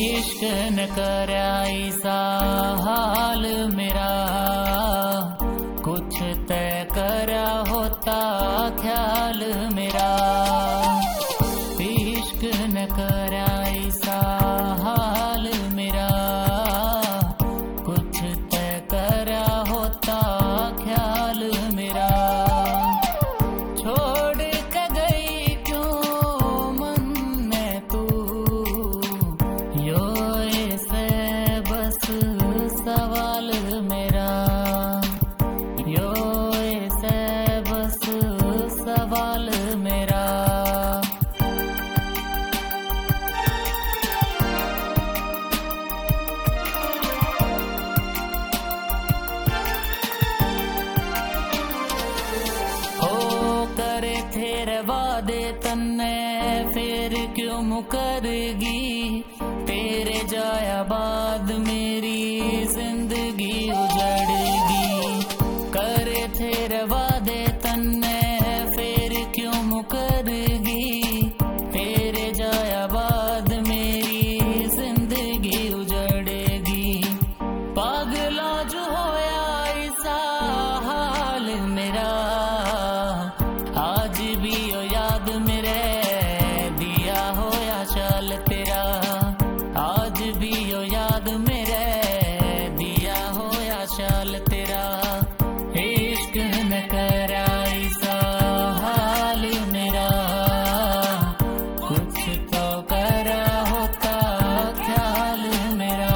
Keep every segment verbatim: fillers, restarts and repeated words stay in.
इश्क न करया ऐसा हाल मेरा, कुछ तय करया होता ख्याल मेरा। इश्क न करया ऐसा हाल मेरा, कुछ तय करया होता ख्याल मेरा। छोड़ के गई क्यों मन में तू, यो ऐसे बस सवाल मेरा, यो ऐसे बस सवाल मेरा। करे तेरे वादे तन्ने फिर क्यों मुकरगी, तेरे जाया बाद मेरी जिंदगी उजड़गी। करे तेरे वादे तन्ने फिर क्यों मुकरगी, तेरे जाया बाद मेरी जिंदगी उजड़ेगी। पागला जो होया ऐसा हाल मेरा, आज भी ओ याद मेरे दिया होया चाल तेरा। आज भी ओ याद मेरे दिया होया चाल तेरा। इश्क न करया ऐसा हाल मेरा, कुछ तो करया होता ख्याल मेरा।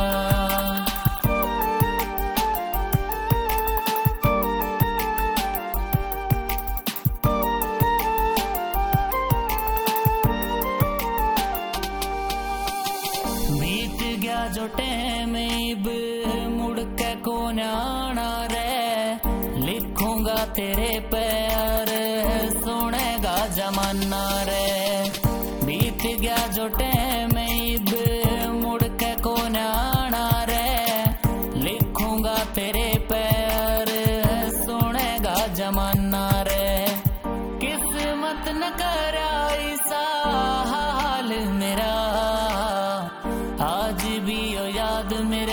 बीत गया जो टाइम इब मुड़ के कौन आना रे, लिखूंगा तेरे पैर सुनेगा जमाना रे। बीत गया जो टाइम इब मुड़ के कौन आना रे, लिखूंगा तेरे पैर सुनेगा जमाना रे। किस्मत न करया ऐसा हाल मेरा, आज भी ओ याद मेरे